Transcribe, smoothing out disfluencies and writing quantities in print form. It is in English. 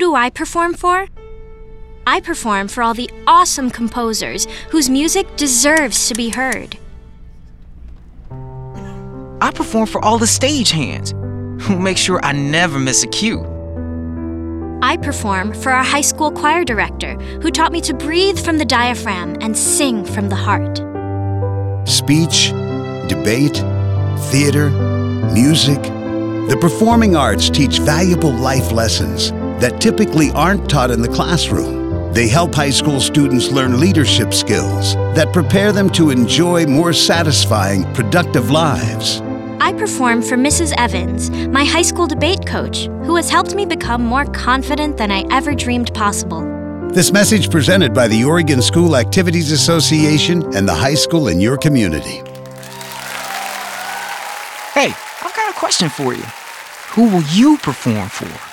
do I perform for? I perform for all the awesome composers whose music deserves to be heard. I perform for all the stagehands who make sure I never miss a cue. I perform for our high school choir director who taught me to breathe from the diaphragm and sing from the heart. Speech, debate, theater, music. The performing arts teach valuable life lessons that typically aren't taught in the classroom. They help high school students learn leadership skills that prepare them to enjoy more satisfying, productive lives. I perform for Mrs. Evans, my high school debate coach, who has helped me become more confident than I ever dreamed possible. This message presented by the Oregon School Activities Association and the high school in your community. Hey, I've got a question for you. Who will you perform for?